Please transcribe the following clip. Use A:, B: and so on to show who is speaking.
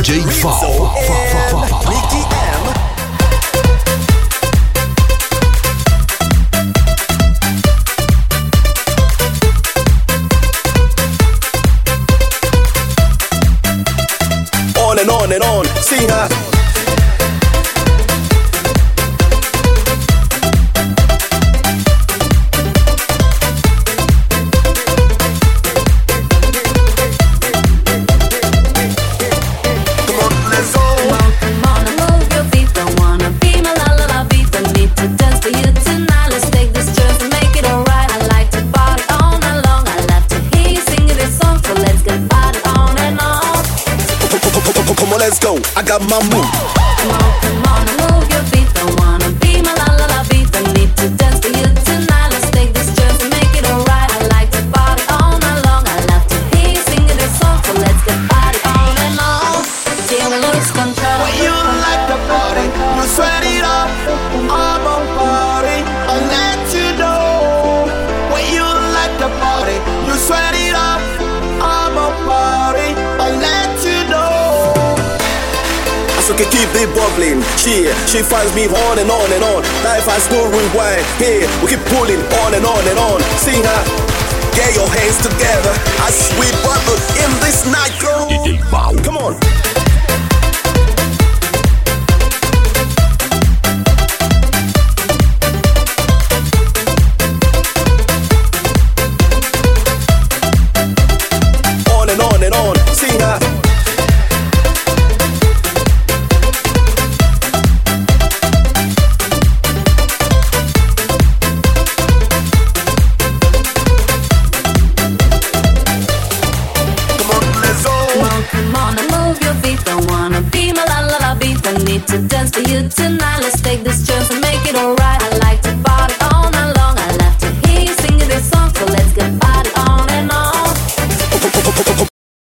A: DJ Fall.
B: Nicky M. On and on, see her. Let's go, I got my move.
C: Come on, move your feet. Don't wanna be my la la la beat. I need to dance for you tonight. Let's take this chance and make it alright. I like to party all night long. I love to hear you singing this song, so let's get party on and on. Till we lose control.
B: When you like the party, you sweat it up. I'm a party, I'll let you know. When you like the party, you sweat it up. I'm a party, I'll let you know. So can keep it bubbling. She finds me on and on and on. Life has no rewind. Here we keep pulling on and on and on. Sing her, get your hands together. A sweet bubble in this night, girl. Come on. On and on and on. Sing her.
C: To dance for you tonight. Let's take this chance and make it alright.